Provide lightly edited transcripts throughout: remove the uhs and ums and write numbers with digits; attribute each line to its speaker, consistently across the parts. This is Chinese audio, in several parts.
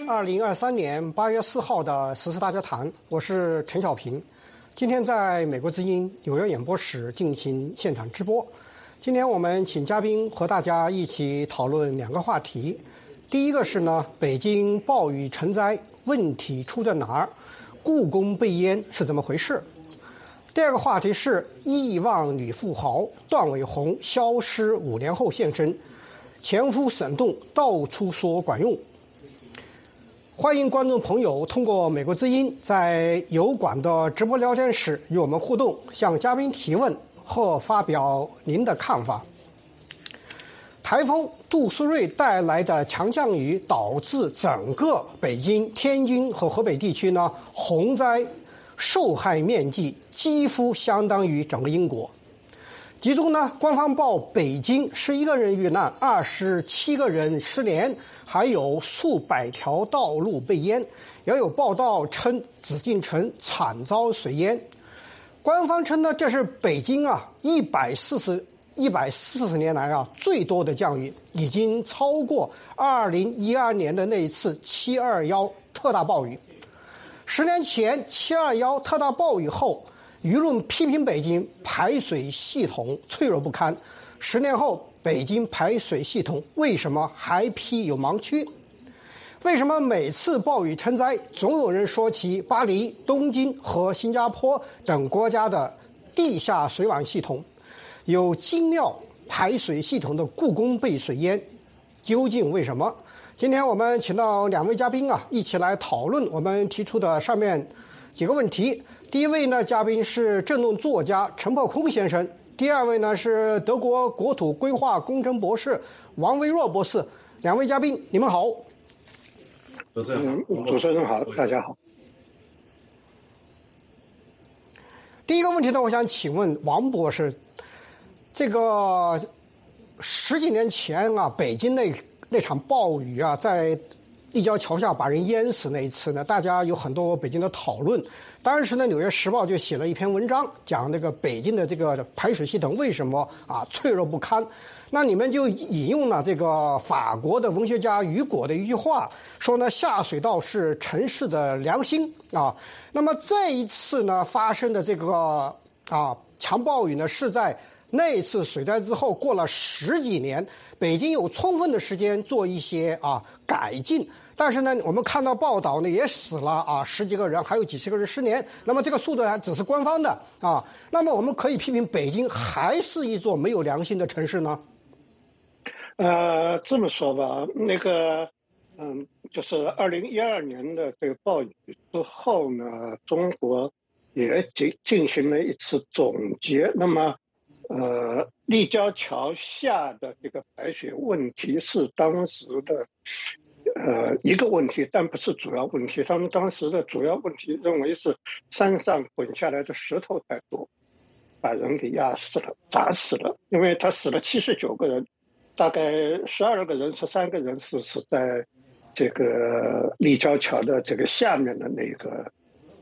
Speaker 1: 2023年8月4号的时事大家谈，我是陈小平。今天在美国之音纽约演播室进行现场直播。今天我们请嘉宾和大家一起讨论两个话题。第一个是呢，北京暴雨成灾，问题出在哪儿？故宫被淹是怎么回事？第二个话题是亿万女富豪段伟宏消失5年后现身，前夫沈栋到处说管用。欢迎观众朋友通过美国之音在油管的直播聊天室与我们互动，向嘉宾提问或发表您的看法。台风杜苏芮带来的强降雨导致整个北京、天津和河北地区呢洪灾受害面积几乎相当于整个英国。其中呢，官方报北京11个人遇难，27个人失联，还有数百条道路被淹，也有报道称紫禁城惨遭水淹。官方称呢，这是北京140年来最多的降雨，已经超过2012年的那一次721特大暴雨。10年前721特大暴雨后，舆论批评北京排水系统脆弱不堪。10年后，北京排水系统为什么还批有盲区？为什么每次暴雨成灾，总有人说起巴黎、东京和新加坡等国家的地下水网系统？有精妙排水系统的故宫被水淹，究竟为什么？今天我们请到2位嘉宾一起来讨论我们提出的上面几个问题。第一位呢，嘉宾是政论作家陈破空先生；第二位呢是德国国土规划工程博士王维若博士。2位嘉宾，你们好。
Speaker 2: 主持人好，大家好。
Speaker 1: 第一个问题呢，我想请问王博士，这个10几年前北京那场暴雨在立交桥下把人淹死那一次呢，大家有很多北京的讨论。当时呢，《纽约时报》就写了一篇文章，讲那个北京的这个排水系统为什么脆弱不堪。那你们就引用了这个法国的文学家雨果的一句话，说呢，下水道是城市的良心啊。那么这一次呢发生的这个强暴雨呢，是在那一次水灾之后过了10几年，北京有充分的时间做一些改进。但是呢，我们看到报道呢，也死了10几个人，还有几十个人失联。那么这个数字还只是官方的那么我们可以批评北京还是一座没有良心的城市呢？
Speaker 2: 这么说吧，就是2012年的这个暴雨之后呢，中国也进行了一次总结。那么，立交桥下的这个排水问题是当时的一个问题，但不是主要问题。他们当时的主要问题认为是山上滚下来的石头太多，把人给压死了、砸死了。因为他死了79个人，大概12个人、13个人是死在这个立交桥的这个下面的那个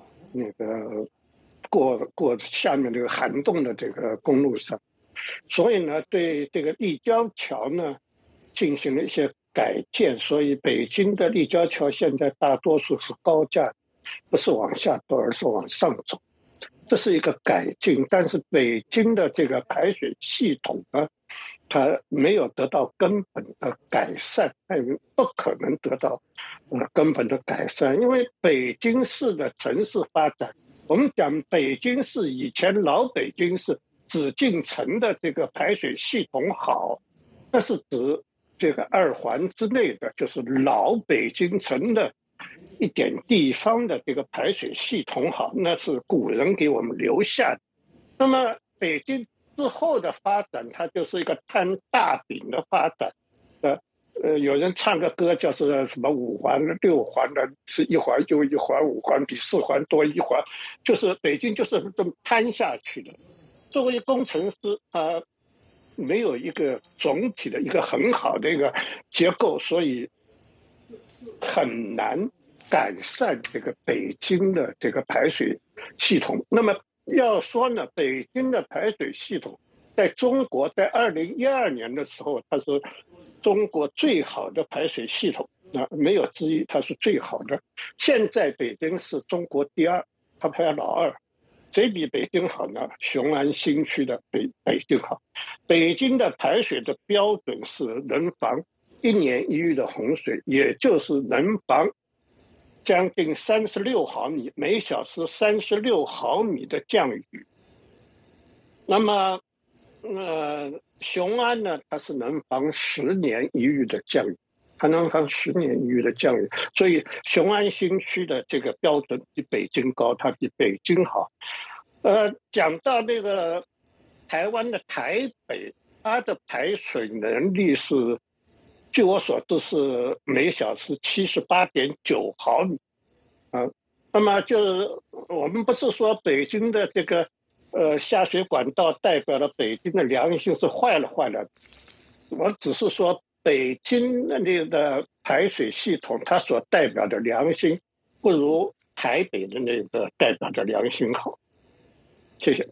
Speaker 2: 过下面这个涵洞的这个公路上。所以呢，对这个立交桥呢进行了一些改建，所以北京的立交桥现在大多数是高架，不是往下走，而是往上走，这是一个改进。但是北京的这个排水系统呢，它没有得到根本的改善，它也不可能得到根本的改善。因为北京市的城市发展，我们讲北京市以前老北京市紫禁城的这个排水系统好，那是指这个2环之内的，就是老北京城的一点地方的这个排水系统好，那是古人给我们留下的。那么北京之后的发展，它就是一个摊大饼的发展。有人唱个歌叫做什么5环6环的，是1环又1环，5环比4环多1环，就是北京就是这么摊下去的。作为工程师，没有一个总体的一个很好的一个结构，所以很难改善这个北京的这个排水系统。那么要说呢，北京的排水系统在中国在2012年的时候，它是中国最好的排水系统。 没有之一，它是最好的。现在北京是中国第2，它排老2。谁比北京好呢？雄安新区的北京好。北京的排水的标准是能防1年1遇的洪水，也就是能防将近36毫米，每小时36毫米的降雨。那么，雄安呢，它是能防10年1遇的降雨，它能防10年1遇的降雨，所以雄安新区的这个标准比北京高，它比北京好。讲到那个台湾的台北，它的排水能力是，据我所知是每小时78.9毫米，那么就是我们不是说北京的这个下水管道代表了北京的良心是坏了，我只是说北京那个排水系统它所代表的良心不如台北的那个代表的良心好。谢谢。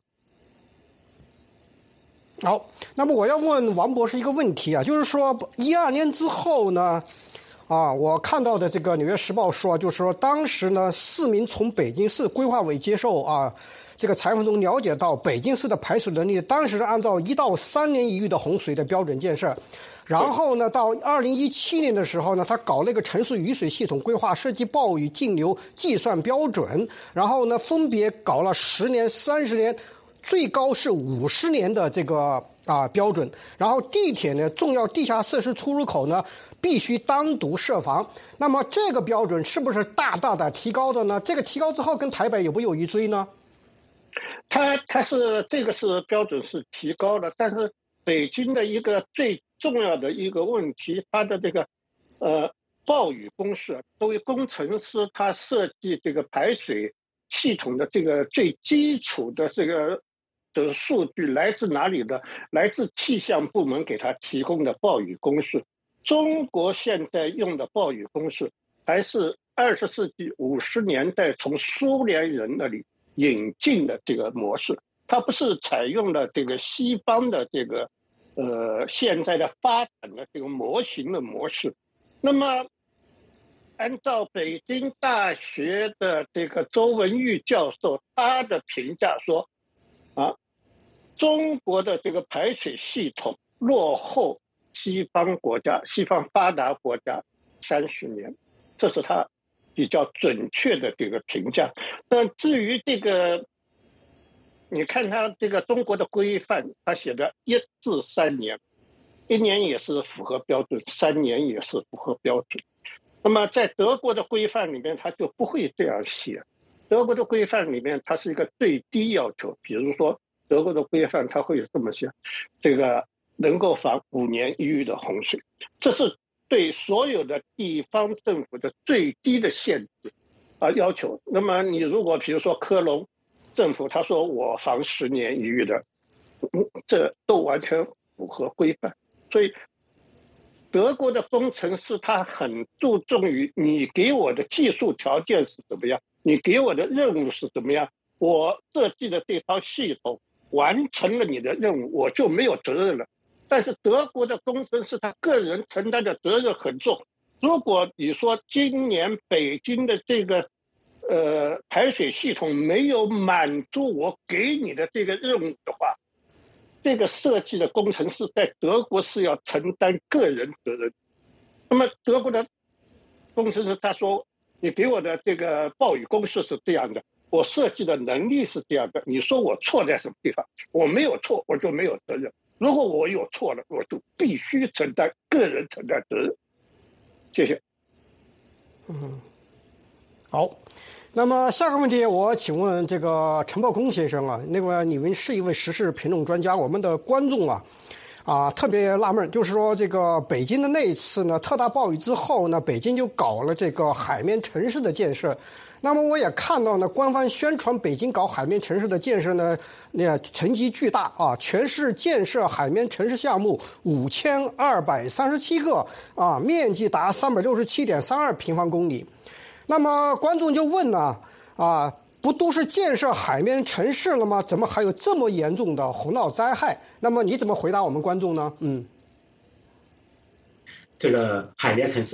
Speaker 1: 好，那么我要问王博士一个问题啊，就是说12年之后呢，我看到的这个《纽约时报》说，就是说当时呢，4名从北京市规划委接受这个采访中了解到，北京市的排水能力当时是按照1到3年1遇的洪水的标准建设。然后呢，到2017年的时候呢，他搞了一个城市雨水系统规划，设计暴雨径流计算标准，然后呢，分别搞了10年、30年，最高是50年的这个标准。然后地铁呢，重要地下设施出入口呢，必须单独设防。那么这个标准是不是大大的提高的呢？这个提高之后，跟台北有没有一追呢？
Speaker 2: 它是这个是标准是提高了，但是北京的一个最重要的一个问题，它的这个暴雨公式，作为工程师，他设计这个排水系统的这个最基础的这个的数据来自哪里呢？来自气象部门给他提供的暴雨公式。中国现在用的暴雨公式还是20世纪50年代从苏联人那里引进的这个模式，它不是采用了这个西方的这个现在的发展的这个模型的模式。那么按照北京大学的这个周文玉教授他的评价说，中国的这个排水系统落后西方国家、西方发达国家30年，这是他比较准确的这个评价。那至于这个，你看他这个中国的规范，他写的1至3年，1年也是符合标准，3年也是符合标准。那么在德国的规范里面，他就不会这样写。德国的规范里面，它是一个最低要求，比如说德国的规范，它会这么写：这个能够防5年1遇的洪水，这是对所有的地方政府的最低的限制要求。那么你如果比如说科隆政府，他说我防10年1遇的，这都完全符合规范。所以德国的工程师他很注重于你给我的技术条件是怎么样，你给我的任务是怎么样，我设计的这套系统完成了你的任务，我就没有责任了。但是德国的工程师他个人承担的责任很重。如果你说今年北京的这个排水系统没有满足我给你的这个任务的话，这个设计的工程师在德国是要承担个人责任。那么德国的工程师他说，你给我的这个暴雨公式是这样的，我设计的能力是这样的，你说我错在什么地方？我没有错，我就没有责任。如果我有错了，我就必须个人承担责任。谢谢。
Speaker 1: 好。那么下个问题，我请问这个陈茂公先生啊，那个你们是一位时事评论专家，我们的观众特别纳闷，就是说这个北京的那一次呢，特大暴雨之后呢，北京就搞了这个海绵城市的建设。那么我也看到呢，官方宣传北京搞海绵城市的建设呢，成绩巨大全市建设海绵城市项目5237个面积达367.32平方公里。那么观众就问呢，不都是建设海绵城市了吗？怎么还有这么严重的洪涝灾害？那么你怎么回答我们观众呢？
Speaker 3: 这个海绵城市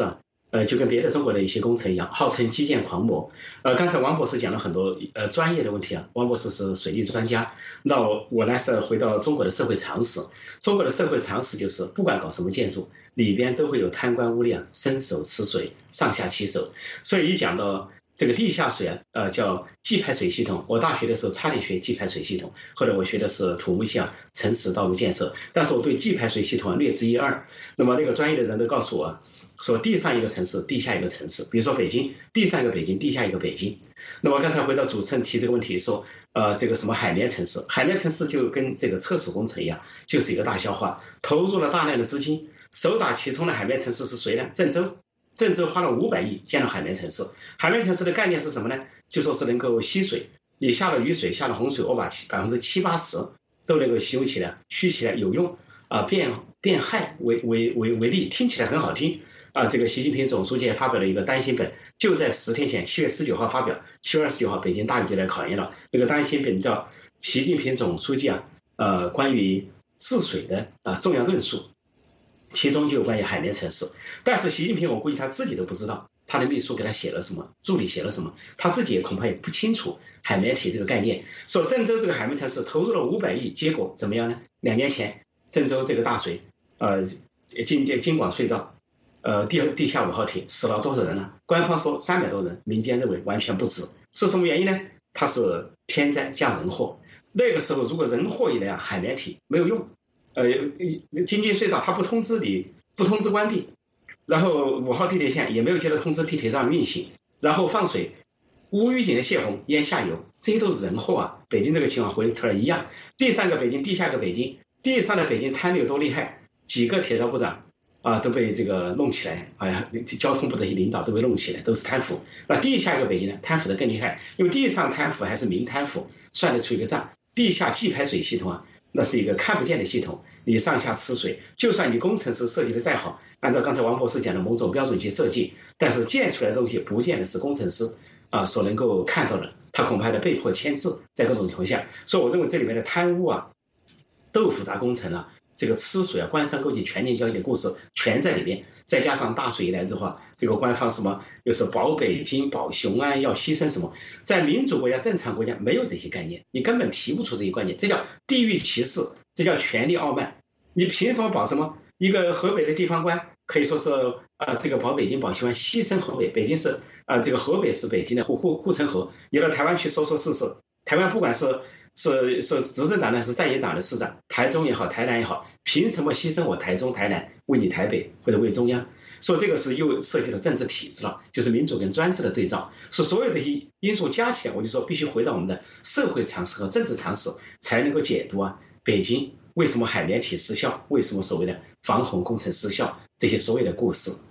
Speaker 3: 就跟别的中国的一些工程一样，号称基建狂魔。刚才王博士讲了很多专业的问题啊，王博士是水利专家，那我呢是回到中国的社会常识。中国的社会常识就是不管搞什么建筑，里边都会有贪官污吏伸手吃水，上下其手。所以一讲到这个地下水叫冀排水系统。我大学的时候差点学冀排水系统，后来我学的是土木系城市道路建设，但是我对冀排水系统略知一二。那么那个专业的人都告诉我说，地上一个城市，地下一个城市。比如说北京，地上一个北京，地下一个北京。那么刚才回到主持人提这个问题说，这个什么海绵城市，海绵城市就跟这个厕所工程一样，就是一个大笑话，投入了大量的资金，首当其冲的海绵城市是谁呢？郑州。郑州花了500亿建了海绵城市。海绵城市的概念是什么呢？就说是能够吸水，你下了雨水，下了洪水，我把70%-80%都能够吸收起来，蓄起来有用变害为利，听起来很好听啊。这个习近平总书记也发表了一个单行本，就在10天前，7月19号发表，7月29号北京大雨就来考验了。那个单行本叫习近平总书记关于治水的重要论述。其中就有关于海绵城市，但是习近平我估计他自己都不知道他的秘书给他写了什么，助理写了什么，他自己也恐怕也不清楚海绵体这个概念。说郑州这个海绵城市投入了500亿，结果怎么样呢？2年前郑州这个大水，京广隧道，地下5号艇死了多少人呢？官方说300多人，民间认为完全不止。是什么原因呢？它是天灾加人祸。那个时候如果人祸一来海绵体没有用。京津隧道它不通知关闭，然后5号地铁线也没有接到通知地铁站运行，然后放水，无预警的泄洪淹下游，这些都是人祸啊。北京这个情况回头一样，地上个北京，地下个北京，地上的北京贪的有多厉害，几个铁道部长都被这个弄起来，交通部这些领导都被弄起来，都是贪腐。那地下一个北京呢，贪腐的更厉害，因为地上贪腐还是明贪腐，算得出一个账。地下冀排水系统那是一个看不见的系统，你上下吃水，就算你工程师设计的再好，按照刚才王博士讲的某种标准去设计，但是建出来的东西不见得是工程师所能够看到的，他恐怕还得被迫签字，在各种情况下。所以我认为这里面的贪污豆腐渣工程这个吃水官商勾结权力交易的故事全在里面，再加上大水一来之后这个官方什么又是保北京保雄安要牺牲什么，在民主国家正常国家没有这些概念，你根本提不出这些观念，这叫地域歧视，这叫权力傲慢。你凭什么保什么？一个河北的地方官可以说是这个保北京保雄安，牺牲河北，北京是这个河北是北京的护城河，你到台湾去说试试，台湾不管是执政党呢，是在野党的市长，台中也好，台南也好，凭什么牺牲我台中、台南，为你台北或者为中央？说这个是又涉及到政治体制了，就是民主跟专制的对照。说所有这些因素加起来，我就说必须回到我们的社会常识和政治常识，才能够解读北京为什么海绵体失效，为什么所谓的防洪工程失效，这些所谓的故事。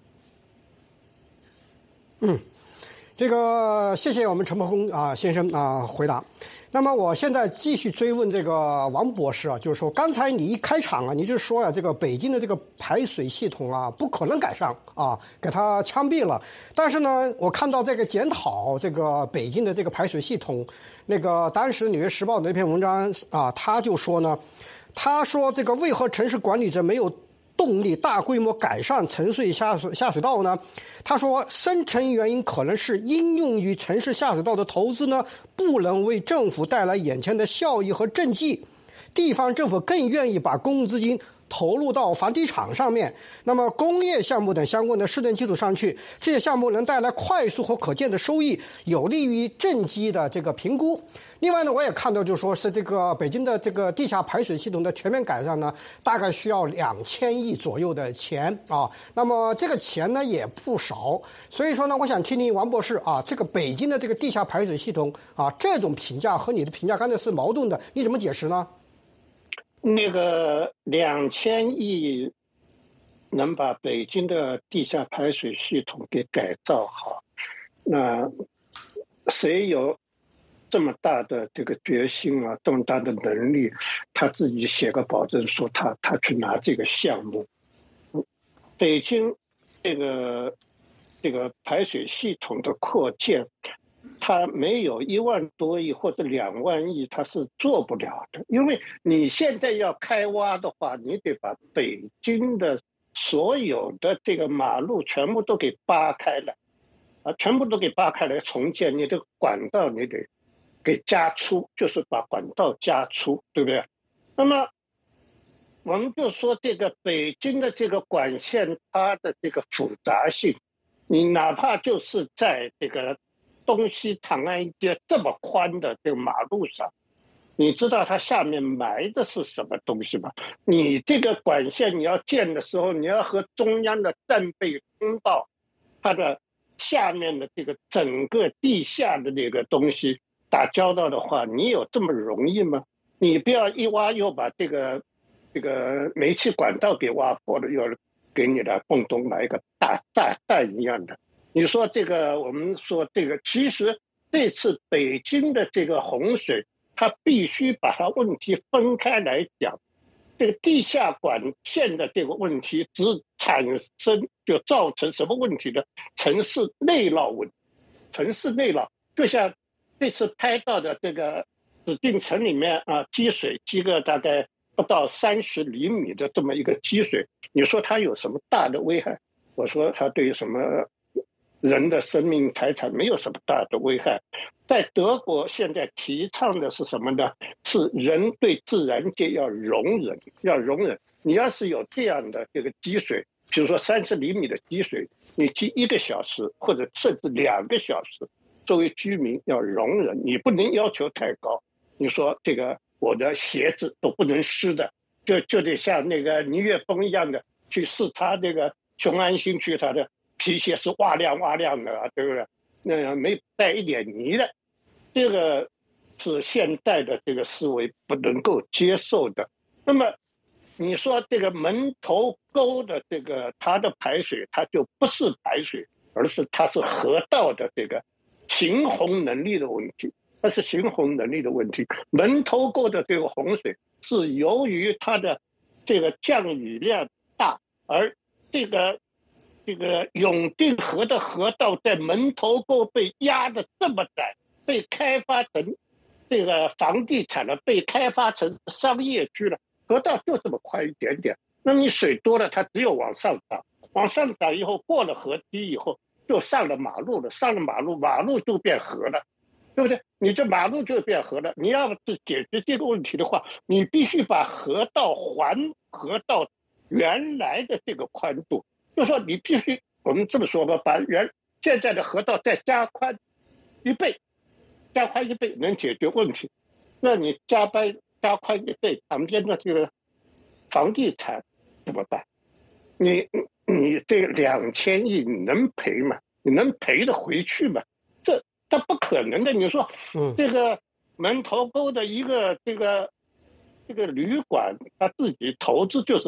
Speaker 1: 这个谢谢我们陈伯宏先生回答。那么我现在继续追问这个王博士就是说刚才你一开场你就说这个北京的这个排水系统不可能改善给它枪毙了。但是呢，我看到这个检讨这个北京的这个排水系统，那个当时《纽约时报》的那篇文章他就说呢，他说这个为何城市管理者没有动力大规模改善城市下水道呢？他说，深层原因可能是应用于城市下水道的投资呢，不能为政府带来眼前的效益和政绩，地方政府更愿意把公共资金投入到房地产上面，那么工业项目等相关的市政基础上去，这些项目能带来快速和可见的收益，有利于政绩的这个评估。另外呢，我也看到就是说是这个北京的这个地下排水系统的全面改善呢，大概需要2000亿左右的钱那么这个钱呢也不少，所以说呢，我想听听王博士这个北京的这个地下排水系统这种评价和你的评价刚才是矛盾的，你怎么解释呢？
Speaker 2: 那个2000亿能把北京的地下排水系统给改造好，那谁有这么大的这个决心这么大的能力，他自己写个保证书，他去拿这个项目。北京这个排水系统的扩建，它没有1万多亿或者2万亿，它是做不了的。因为你现在要开挖的话，你得把北京的所有的这个马路全部都给扒开了，全部都给扒开了，重建你的管道你得给加粗，就是把管道加粗，对不对？那么我们就说这个北京的这个管线它的这个复杂性，你哪怕就是在这个东西长安街这么宽的这个马路上，你知道它下面埋的是什么东西吗？你这个管线你要建的时候，你要和中央的战备通道它的下面的这个整个地下的那个东西打交道的话，你有这么容易吗？你不要一挖又把这个煤气管道给挖破了，又给你的共同来一个大炸弹一样的。你说这个，我们说这个，其实这次北京的这个洪水，它必须把它问题分开来讲。这个地下管线的这个问题只产生就造成什么问题呢？城市内涝问题，城市内涝，就像这次拍到的这个紫禁城里面积水积个大概不到30厘米的这么一个积水，你说它有什么大的危害？我说它对什么人的生命财产没有什么大的危害。在德国现在提倡的是什么呢？是人对自然界要容忍，要容忍。你要是有这样的这个积水，比如说30厘米的积水，你积1个小时或者甚至2个小时，作为居民要容忍，你不能要求太高。你说这个我的鞋子都不能湿的，就得像那个倪岳峰一样的去视察那个雄安新区，他的皮鞋是哇亮哇亮的，对不对？那没带一点泥的，这个是现代的这个思维不能够接受的。那么你说这个门头沟的这个它的排水，它就不是排水，而是它是河道的这个行洪能力的问题，它是行洪能力的问题。门头沟的这个洪水是由于它的这个降雨量大，而这个永定河的河道在门头沟被压得这么窄，被开发成这个房地产了，被开发成商业区了，河道就这么宽一点点，那你水多了，它只有往上涨，往上涨以后过了河堤以后就上了马路了，上了马路就变河了，对不对？你这马路就变河了，你要是解决这个问题的话，你必须把河道还河道原来的这个宽度。就说你必须，我们这么说吧，把现在的河道再加宽1倍，加宽1倍能解决问题。那你加宽1倍，旁边的这个房地产怎么办？你这2000亿你能赔吗？你能赔得回去吗？它不可能的。你说，这个门头沟的一个这个旅馆，他自己投资就是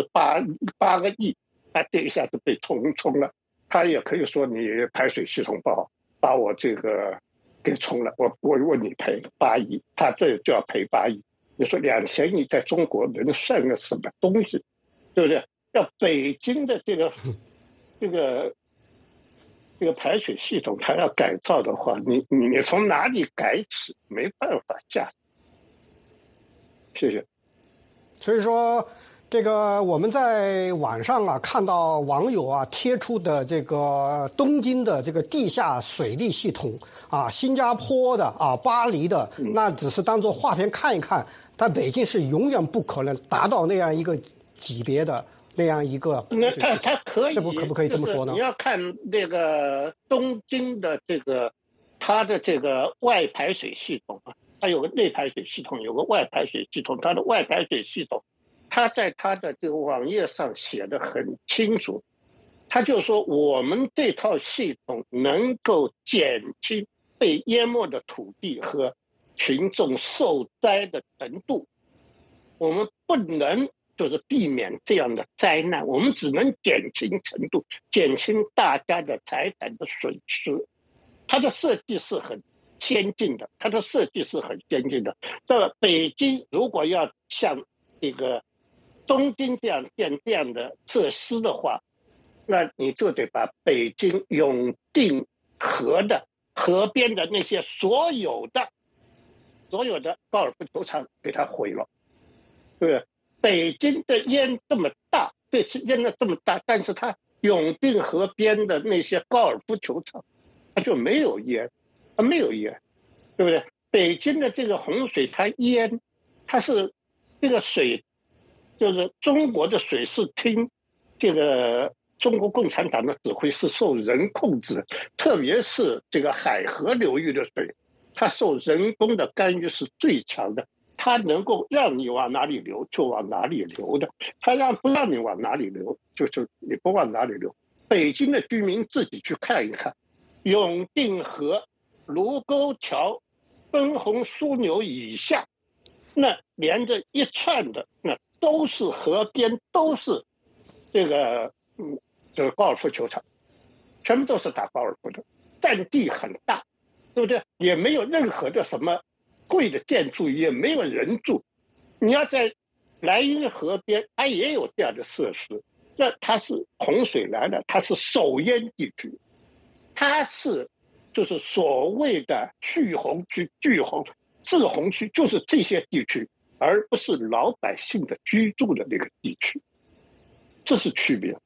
Speaker 2: 8个亿。他这一下子被冲了，他也可以说你排水系统不好，把我这个给冲了，我问你赔8亿，他这就要赔8亿。你说2000亿在中国能算个什么东西，对不对？要北京的这个排水系统，它要改造的话，你从哪里改起？没办法下。谢谢。
Speaker 1: 所以说。这个我们在网上看到网友贴出的这个东京的这个地下水利系统新加坡的巴黎的，那只是当做画片看一看，但北京是永远不可能达到那样一个级别的那样一个。
Speaker 2: 那它可以，
Speaker 1: 可不可以这么说呢？
Speaker 2: 你要看那个东京的它的这个外排水系统它有个内排水系统，有个外排水系统，它的外排水系统。他在他的这个网页上写得很清楚，他就说我们这套系统能够减轻被淹没的土地和群众受灾的程度，我们不能就是避免这样的灾难，我们只能减轻程度，减轻大家的财产的损失。它的设计是很先进的，在北京如果要像这个东京这样建这样的设施的话，那你就得把北京永定河边的那些所有的高尔夫球场给它毁了，对不对？北京的烟这么大， 对，淹了这么大，但是它永定河边的那些高尔夫球场，它就没有淹，它没有淹，对不对？北京的这个洪水它淹，它是这个水，就是中国的水是听这个中国共产党的指挥，是受人控制的，特别是这个海河流域的水，它受人工的干预是最强的。它能够让你往哪里流就往哪里流的，它不让你往哪里流，就是你不往哪里流。北京的居民自己去看一看，永定河、卢沟桥、分洪枢纽以下，那连着一串的，那都是河边，都是这个高尔夫球场，全部都是打高尔夫的，占地很大，对不对？也没有任何的什么贵的建筑，也没有人住。你要在莱茵河边，它也有这样的设施。那它是洪水来了，它是首淹地区，它是就是所谓的蓄洪区、巨洪、滞洪区，就是这些地区，而不是老百姓的居住的那个地区，这是区别。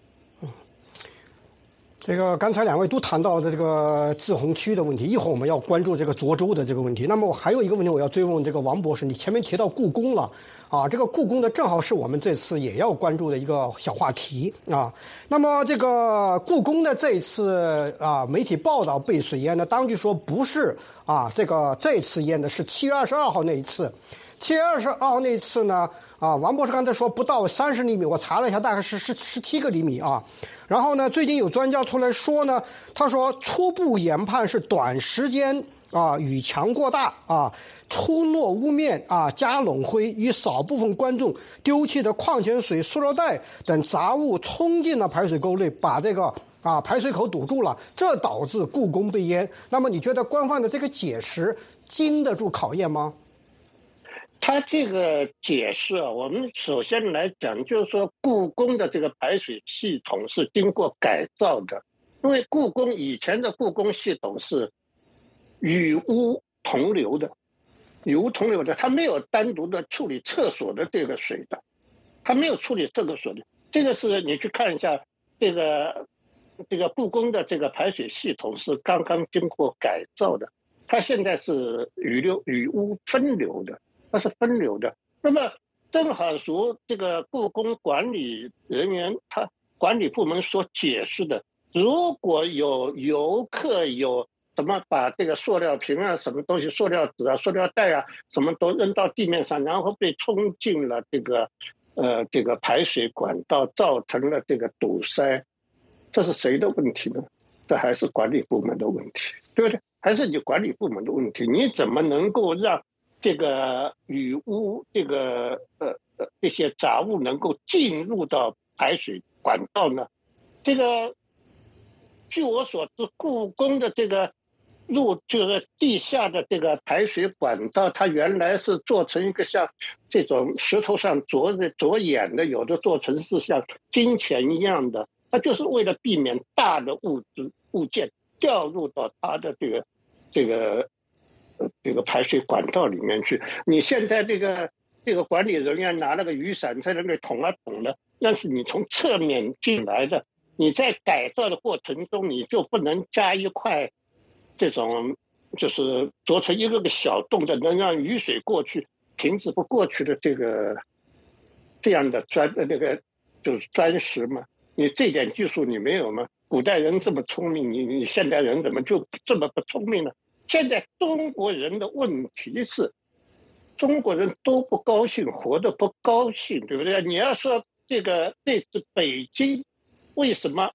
Speaker 1: 这个刚才两位都谈到的这个滞洪区的问题，一会儿我们要关注这个涿州的这个问题。那么我还有一个问题我要追问这个王博士，你前面提到故宫了啊，这个故宫呢正好是我们这次也要关注的一个小话题啊。那么这个故宫的这一次媒体报道被水淹呢，当局说不是这次淹的是7月22号那一次。7月22号那一次呢，王博士刚才说不到30厘米，我查了一下，大概是17个厘米啊。然后呢，最近有专家出来说呢，他说初步研判是短时间雨强过大冲落屋面加冷灰与少部分观众丢弃的矿泉水、塑料袋等杂物冲进了排水沟内，把这个排水口堵住了，这导致故宫被淹。那么你觉得官方的这个解释经得住考验吗？
Speaker 2: 他这个解释我们首先来讲，就是说故宫的这个排水系统是经过改造的，因为以前的故宫系统是雨污同流的，它没有单独的处理厕所的这个水的，它没有处理这个水的。这个是你去看一下这个故宫的这个排水系统是刚刚经过改造的，它现在是雨污分流的。它是分流的。那么正好如这个故宫管理人员他管理部门所解释的，如果有游客有什么把这个塑料瓶什么东西、塑料纸塑料袋什么都扔到地面上，然后被冲进了这个排水管道，造成了这个堵塞，这是谁的问题呢？这还是管理部门的问题，对不对？还是你管理部门的问题，你怎么能够让这个雨污这些杂物能够进入到排水管道呢？这个据我所知，故宫的这个就是地下的这个排水管道，它原来是做成一个像这种石头上着眼的，有的做成是像金钱一样的，它就是为了避免大的物件掉入到它的这个排水管道里面去。你现在这个管理人员拿了个雨伞在那里捅的，那是你从侧面进来的。你在改造的过程中，你就不能加一块这种就是做成一个小洞的，能让雨水过去停止不过去的这样的就是砖石嘛。你这点技术你没有吗？古代人这么聪明，你现代人怎么就这么不聪明呢？现在中国人的问题是，中国人都不高兴，活得不高兴，对不对？你要说这次北京为什么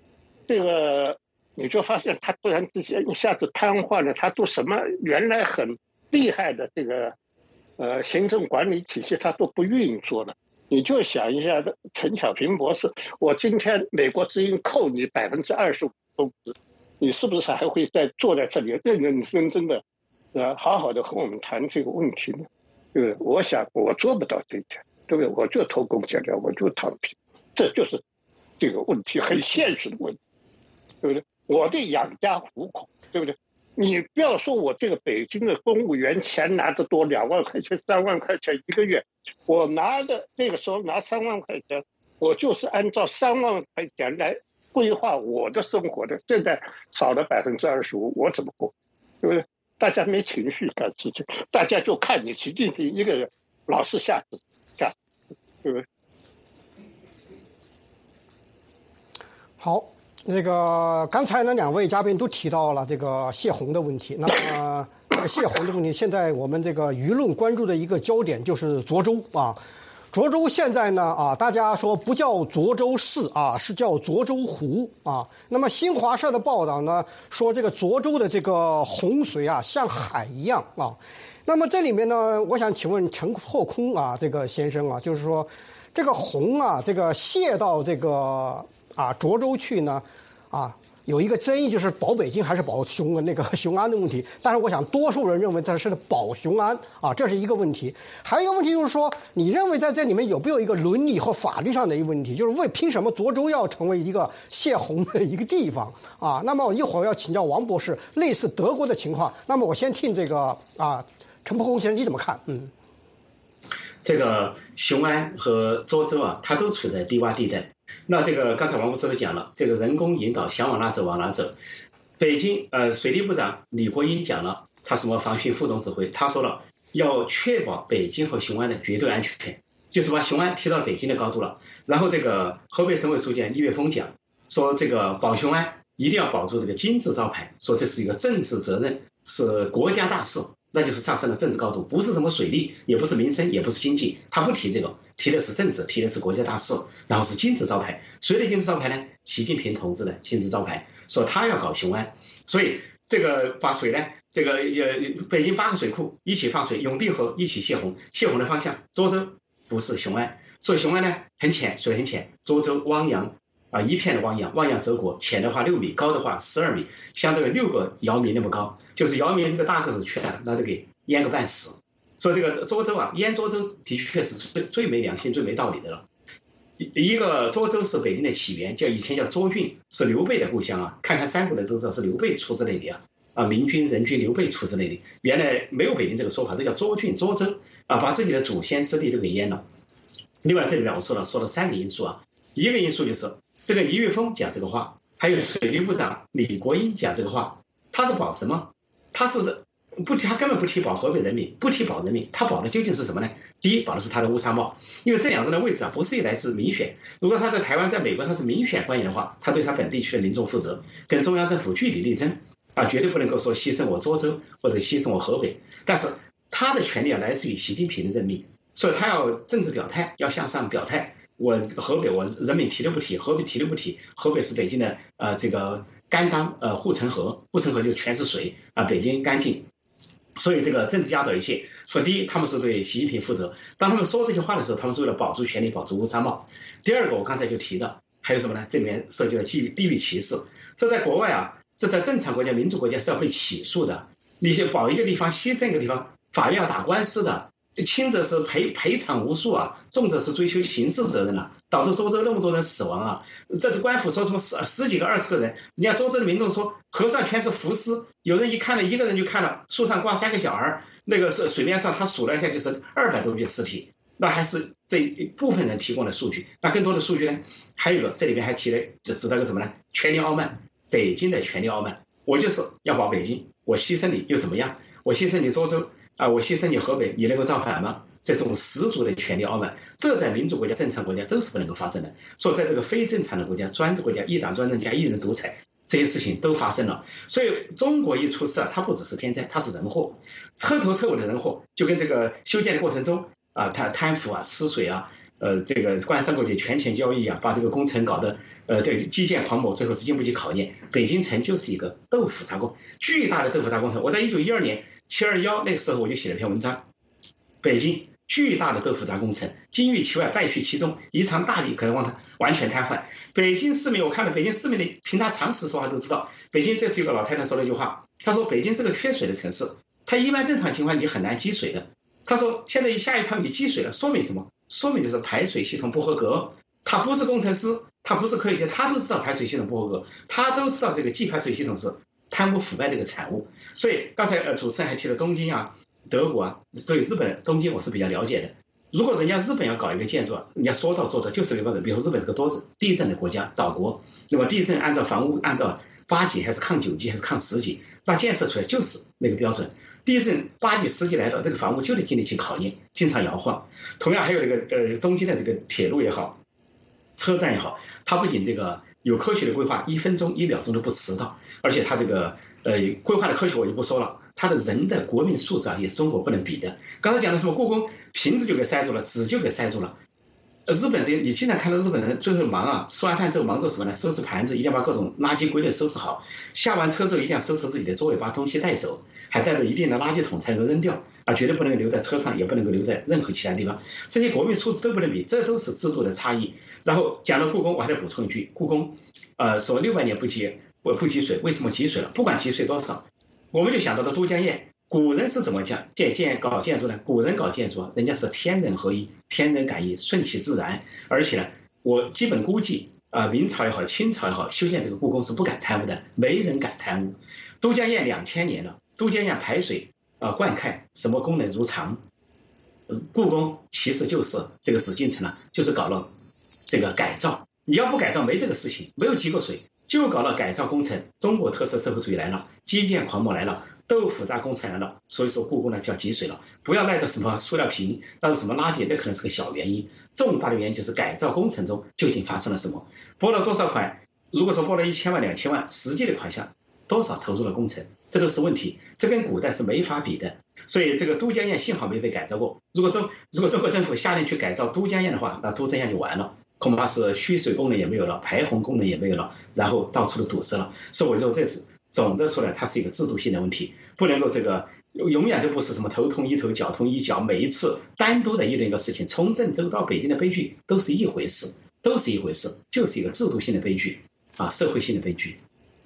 Speaker 2: 你就发现他突然之间一下子瘫痪了，他都什么原来很厉害的行政管理体系他都不运作了。你就想一下陈小平博士，我今天美国之音扣你25%工资，你是不是还会坐在这里认认真真的好好的和我们谈这个问题呢？对不对？我想我做不到这一点，对不对？我就偷工减料，我就躺平，这就是这个问题很现实的问题，对不对？我得养家糊口，对不对？你不要说我这个北京的公务员钱拿得多，2万块钱、3万块钱一个月，我那个时候拿3万块钱， 我就是按照3万块钱来规划我的生活的，现在少了25%，我怎么过？对不对？大家没情绪干事情，大家就看你习近平一个人老是下子，对不对？
Speaker 1: 好，那个刚才呢，2位嘉宾都提到了这个泄洪的问题。那么这个泄洪的问题，现在我们这个舆论关注的一个焦点就是涿州啊。涿州现在呢大家说不叫涿州市啊，是叫涿州湖啊。那么新华社的报道呢说，这个涿州的这个洪水啊像海一样啊。那么这里面呢，我想请问陈破空啊这个先生啊，就是说这个洪啊这个泄到这个涿州去呢有一个争议，就是保北京还是保雄安的问题。但是我想多数人认为这是保雄安这是一个问题。还有一个问题就是说，你认为在这里面有没有一个伦理和法律上的一个问题，就是凭什么涿州要成为一个泄洪的一个地方那么我一会儿要请教王博士类似德国的情况。那么我先听这个陈破空先生你怎么看？
Speaker 3: 这个雄安和涿州它都处在低洼地带。那这个刚才王博士都讲了，这个人工引导想往哪走往哪走。北京水利部长李国英讲了，他什么防汛副总指挥，他说了要确保北京和雄安的绝对安全，就是把雄安提到北京的高度了。然后这个河北省委书记李岳峰讲说，这个保雄安一定要保住这个金字招牌，说这是一个政治责任，是国家大事。那就是上升了政治高度，不是什么水利，也不是民生，也不是经济，他不提这个，提的是政治，提的是国家大事，然后是金字招牌。谁的金字招牌呢？习近平同志的金字招牌，说他要搞雄安，所以这个把水呢，这个北京8个水库一起放水，永定河一起泄洪，泄洪的方向涿州不是雄安，所以雄安呢很浅，水很浅，涿州汪洋一片的汪洋泽国，浅的话6米，高的话12米，相当于6个姚明那么高，就是姚明这个大个子全那都给淹个半死。所以这个涿州淹涿州的确是最没良心、最没道理的了。一个涿州是北京的起源，以前叫涿郡，是刘备的故乡看看三国的都知道是刘备出自那里明君仁君刘备出自那里。原来没有北京这个说法，这叫涿郡涿州把自己的祖先之地都给淹了。另外这里面我说了3个因素一个因素就是这个李岳峰讲这个话，还有水利部长李国英讲这个话，他是保什么？他根本不提保河北人民，不提保人民，他保的究竟是什么呢？第一，保的是他的乌纱帽，因为这2人的位置不是来自民选。如果他在台湾、在美国他是民选官员的话，他对他本地区的民众负责，跟中央政府据理力争绝对不能够说牺牲我涿州或者牺牲我河北。但是他的权利来自于习近平的任命，所以他要政治表态，要向上表态。我河北我人民提都不提，河北提都不提，河北是北京的这个甘当护城河，护城河就全是水北京干净。所以这个政治压倒一切。说第一，他们是对习近平负责，当他们说这些话的时候，他们是为了保住权力，保住乌纱帽。第二个，我刚才就提到，还有什么呢？这里面涉及了地域歧视，这在国外这在正常国家、民主国家是要被起诉的。你先保一个地方，牺牲一个地方，法院要打官司的。轻则是赔偿无数重则是追究刑事责任导致涿州那么多人死亡这是官府说什么十几个、20个人，人家涿州的民众说河上全是浮尸，有人一看了，一个人就看了树上挂3个小孩，那个是水面上他数了一下就是200多具尸体，那还是这一部分人提供的数据。那更多的数据呢？还有一个这里面还提了指到个什么呢？权力傲慢，北京的权力傲慢，我就是要保北京，我牺牲你又怎么样？我牺牲你涿州我牺牲你河北，你能够造反吗？这是种十足的权力傲慢，这在民主国家、正常国家都是不能够发生的。说在这个非正常的国家、专制国家、一党专政加一人独裁，这些事情都发生了。所以中国一出事它不只是天灾，它是人祸，彻头彻尾的人祸。就跟这个修建的过程中他贪腐吃水这个官商勾结、权钱交易把这个工程搞得这个基建狂魔，最后是经不起考验。北京城就是一个豆腐渣工，巨大的豆腐渣工程。我在1912年721那个时候我就写了篇文章，北京巨大的豆腐渣工程，金玉其外，败絮其中，一场大雨可能让它完全瘫痪。北京市民，我看了北京市民的凭他常识说话都知道，北京这次有个老太太说了一句话，她说北京是个缺水的城市，它一般正常情况你很难积水的。她说现在下一场雨积水了，说明什么？说明就是排水系统不合格。他不是工程师，他不是科学家，他都知道排水系统不合格，他都知道这个计排水系统是贪污腐败的一个产物。所以刚才主持人还提了东京德国对日本东京我是比较了解的。 如果人家日本要搞一个建筑，人家说到做到，就是这个标准。比如说日本是个多地震的国家岛国，那么地震按照房屋按照8级还是抗9级还是抗10级，那建设出来就是那个标准。地震8级10级来到，这个房屋就得经得起考验，经常摇晃。同样还有这个东京的这个铁路也好，车站也好，它不仅这个有科学的规划，1分钟1秒钟都不迟到，而且它这个规划的科学我就不说了，它的人的国民素质也是中国不能比的。刚才讲的什么故宫瓶子就给塞住了，纸就给塞住了。日本人，你经常看到日本人最后忙啊，吃完饭之后忙做什么呢？收拾盘子，一定要把各种垃圾归类收拾好。下完车之后一定要收拾自己的座位，把东西带走，还带着一定的垃圾桶才能够扔掉啊，绝对不能够留在车上，也不能够留在任何其他地方。这些国民素质都不能比，这都是制度的差异。然后讲到故宫，我还得补充一句，故宫，说600年不积水，为什么积水了？不管积水多少，我们就想到了都江堰。古人是怎么搞建筑呢？古人搞建筑，人家是天人合一、天人感应、顺其自然。而且呢，我基本估计明朝也好，清朝也好，修建这个故宫是不敢贪污的，没人敢贪污。都江堰2000年了，都江堰排水灌溉什么功能如常。故宫其实就是这个紫禁城了，就是搞了这个改造。你要不改造，没这个事情，没有积过水，就搞了改造工程。中国特色社会主义来了，基建狂魔来了。豆腐渣工程来了，所以说故宫呢叫积水了。不要赖到什么塑料瓶，那是什么垃圾，那可能是个小原因。重大的原因就是改造工程中究竟发生了什么，拨了多少款？如果说拨了1000万、2000万，实际的款项多少投入了工程，这都是问题。这跟古代是没法比的。所以这个都江堰幸好没被改造过。如果中国政府下令去改造都江堰的话，那都江堰就完了，恐怕是蓄水功能也没有了，排洪功能也没有了，然后到处都堵塞了。所以我说这次。总的说来，它是一个制度性的问题，不能够这个永远都不是什么头痛医头，脚痛医脚，每一次单独的议论一个事情，从郑州到北京的悲剧都是一回事，就是一个制度性的悲剧啊，社会性的悲剧。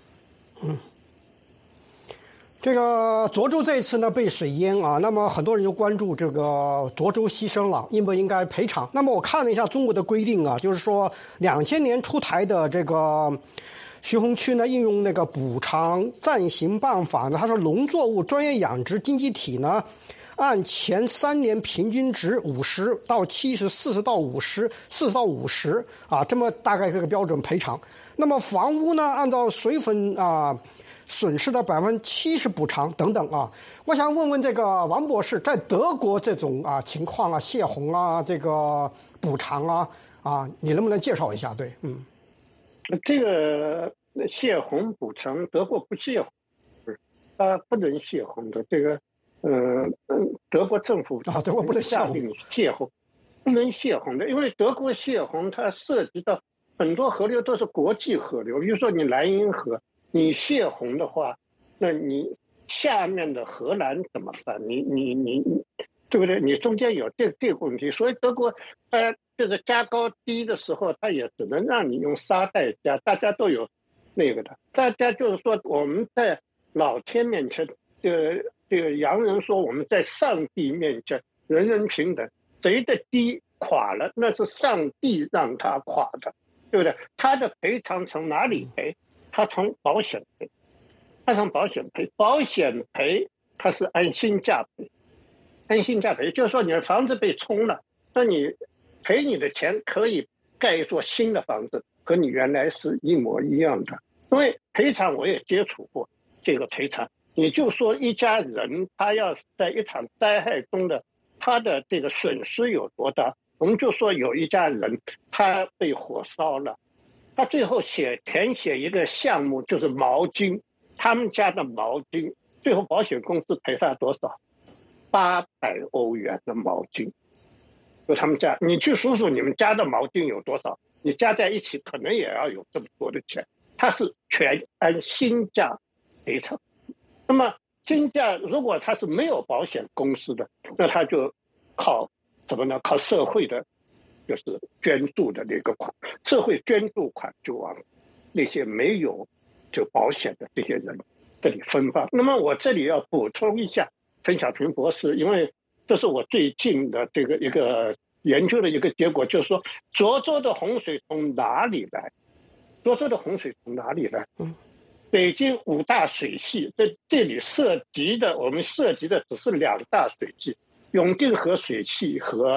Speaker 1: 这个涿州这一次呢被水淹啊，那么很多人就关注这个涿州牺牲了，应不应该赔偿？那么我看了一下中国的规定啊，就是说2000年出台的这个。徐洪区呢应用那个补偿暂行办法呢，他说农作物专业养殖经济体呢，按前3年平均值50到70、40到50、40到50啊，这么大概这个标准赔偿。那么房屋呢，按照水粉损失的70%补偿等等啊。我想问问这个王博士，在德国这种情况啊，泄洪啊，这个补偿啊，你能不能介绍一下？对，
Speaker 2: 这个泄洪补偿，德国不泄洪，它不能泄洪的。这个，德国政府
Speaker 1: 德国不能
Speaker 2: 下令泄洪，不能泄洪的，因为德国泄洪它涉及到很多河流都是国际河流，比如说你莱茵河，你泄洪的话，那你下面的荷兰怎么办？你对不对？你中间有这个问题，所以德国这个加高低的时候，它也只能让你用沙袋加，大家都有那个的。大家就是说我们在老天面前，这个洋人说我们在上帝面前人人平等，谁的堤垮了，那是上帝让他垮的，对不对？他的赔偿从哪里赔？他从保险赔，保险赔它是按薪价赔。按薪价赔，就是说你的房子被冲了，那你赔你的钱可以盖一座新的房子，和你原来是一模一样的。因为赔偿我也接触过这个赔偿，你就说一家人他要是在一场灾害中的他的这个损失有多大，我们就说有一家人他被火烧了，他最后填写一个项目就是毛巾，他们家的毛巾，最后保险公司赔他多少？800欧元的毛巾，就他们家，你去数数你们家的毛巾有多少，你加在一起可能也要有这么多的钱。它是全按薪价赔偿。那么薪价如果它是没有保险公司的，那它就靠什么呢？靠社会的，就是捐助的那个款，社会捐助款就往那些没有就保险的这些人这里分发。那么我这里要补充一下。陈小平博士，因为这是我最近的这个一个研究的一个结果，就是说涿州的洪水从哪里来？北京5大水系，这里我们涉及的只是2大水系，永定河水系和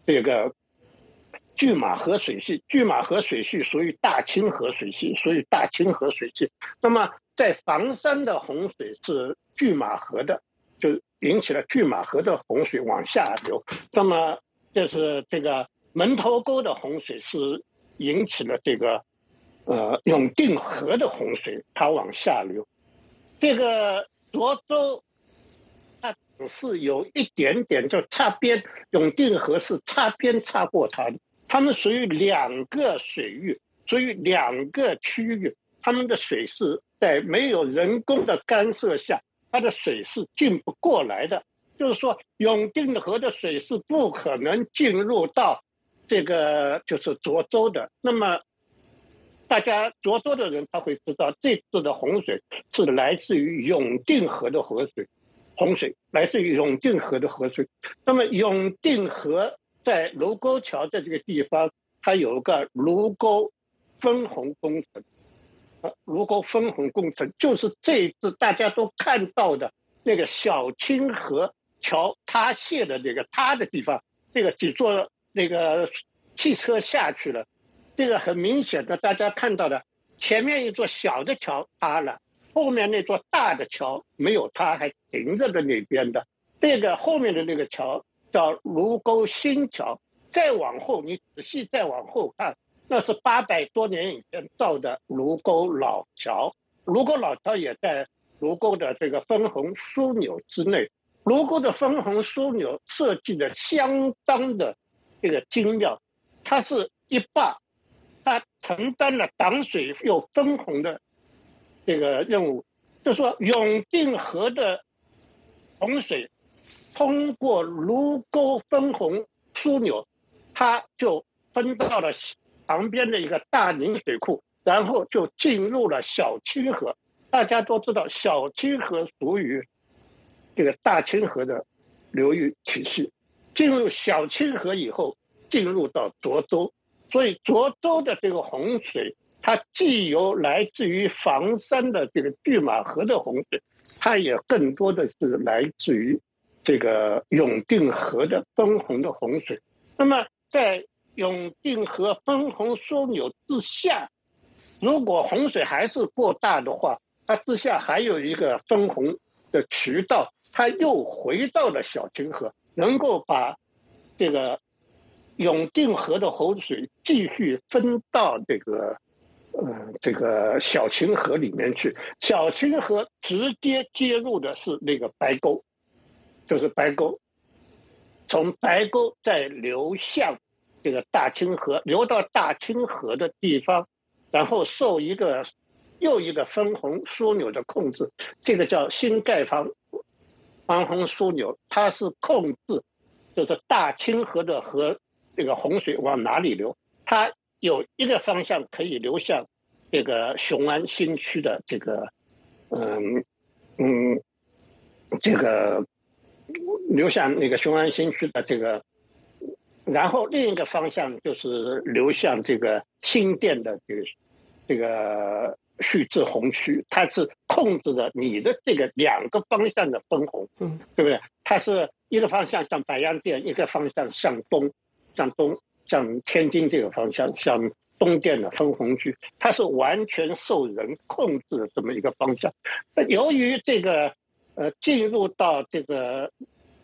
Speaker 2: 这个拒马河水系，拒马河水系属于大清河水系，那么在房山的洪水是拒马河的，就引起了拒马河的洪水往下流。那么就是这个门头沟的洪水是引起了这个永定河的洪水，它往下流。这个涿州它是有一点点就擦边，永定河是擦边擦过它的。它们属于两个水域，属于两个区域，它们的水是在没有人工的干涉下，它的水是进不过来的。就是说，永定河的水是不可能进入到这个就是涿州的。那么，大家涿州的人他会知道，这次的洪水是来自于永定河的洪水来自于永定河的河水。那么，永定河在卢沟桥的这个地方，它有个卢沟分洪工程。卢沟分洪工程就是这一次大家都看到的那个小清河桥塌陷的那个塌的地方，这个几座那个汽车下去了，这个很明显的大家看到的，前面一座小的桥塌了，后面那座大的桥没有塌，还停着的那边的，这个后面的那个桥叫卢沟新桥。再往后，你仔细再往后看，那是800多年以前造的卢沟老桥。卢沟老桥也在卢沟的这个分洪枢纽之内。卢沟的分洪枢纽设计的相当的这个精妙，它是一坝，它承担了挡水又分洪的这个任务。就说永定河的洪水通过卢沟分洪枢纽，它就分到了旁边的一个大宁水库，然后就进入了小清河。大家都知道，小清河属于这个大清河的流域体系，进入小清河以后，进入到涿州，所以涿州的这个洪水，它既有来自于房山的这个拒马河的洪水，它也更多的是来自于这个永定河的分洪的洪水。那么在永定河分洪枢纽之下，如果洪水还是过大的话，它之下还有一个分洪的渠道，它又回到了小清河，能够把这个永定河的洪水继续分到这个小清河里面去。小清河直接接入的是那个白沟，就是白沟，从白沟再流向这个大清河，流到大清河的地方，然后受又一个分洪枢纽的控制，这个叫新盖分洪枢纽，它是控制就是大清河的这个洪水往哪里流，它有一个方向可以流向这个雄安新区的这个这个流向那个雄安新区的这个，然后另一个方向就是流向这个新店的这个蓄滞洪区，它是控制着你的这个两个方向的分洪，对不对？它是一个方向向白洋淀，一个方向向天津这个方向，向东电的分洪区，它是完全受人控制的这么一个方向。由于这个进入到这个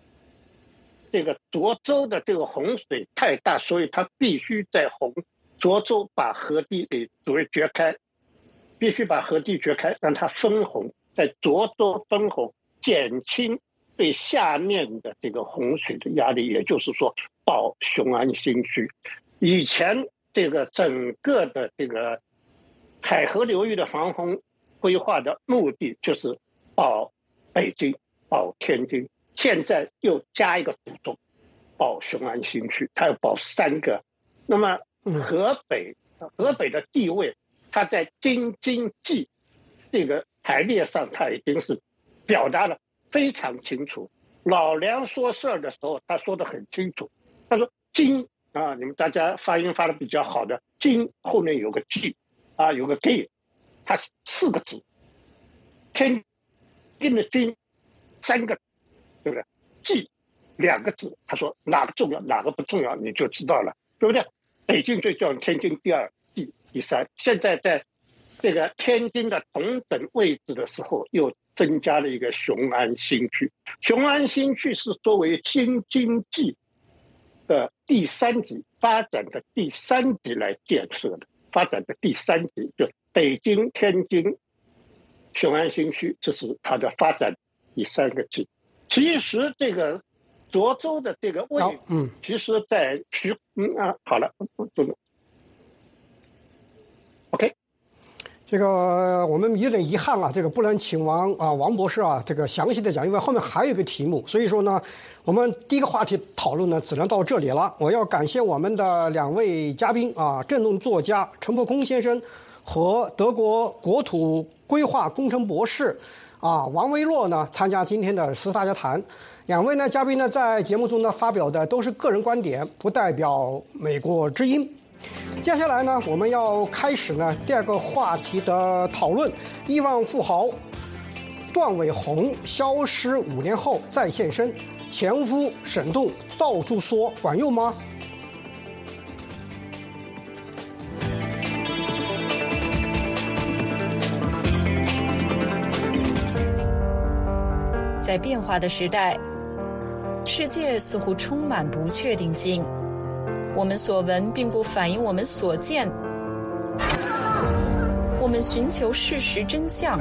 Speaker 2: 涿州的这个洪水太大，所以它必须在涿州把河堤给掘开，必须把河堤掘开，让它分洪，在涿州分洪，减轻对下面的这个洪水的压力，也就是说保雄安新区。以前这个整个的这个海河流域的防洪规划的目的就是保北京、保天津，现在又加一个主动，保雄安新区，它要保3个。那么河北的地位，它在京津冀这个排列上，它已经是表达了非常清楚。老梁说事儿的时候，他说得很清楚，他说京啊，你们大家发音发的比较好的，京后面有个 G 啊，有个 G， 它是4个字，天津的津3个，对不对？冀 2个字，他说哪个重要哪个不重要，你就知道了，对不对？北京最重要，天津第2、第3。现在在这个天津的同等位置的时候，又增加了一个雄安新区。雄安新区是作为新经济的第3级发展的第3级来建设的，发展的第3级就北京、天津、雄安新区，这是它的发展第3个级。其实这个涿州的这个位置，其实在好了，OK。
Speaker 1: 这个我们有点遗憾啊，这个不能请王博士这个详细的讲，因为后面还有一个题目，所以说呢，我们第一个话题讨论呢只能到这里了。我要感谢我们的2位嘉宾政论作家陈破空先生和德国国土规划工程博士王维洛呢参加今天的14大家谈。2位呢嘉宾呢在节目中呢发表的都是个人观点，不代表美国之音。接下来呢，我们要开始呢第2个话题的讨论。亿万富豪段伟宏消失5年后再现身，前夫沈栋到处说管用吗？
Speaker 4: 在变化的时代，世界似乎充满不确定性。我们所闻并不反映我们所见，我们寻求事实真相。